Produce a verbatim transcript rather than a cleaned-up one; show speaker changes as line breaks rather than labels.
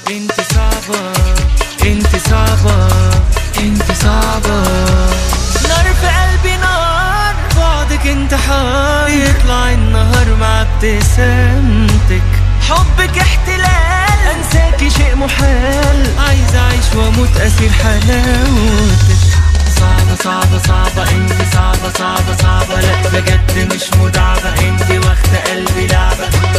انت صعبة انت صعبة انت صعبة. نار في قلبي نار، بعدك انتحار، يطلع النهار مع ابتسامتك. حبك احتلال، انساكي شيء محال، عايز اعيش واموت اسير حلاوتك. صعبة صعبة صعبة انت صعبة صعبة صعبة، لا بجد مش مدعبة، انت واخدة قلبي لعبة.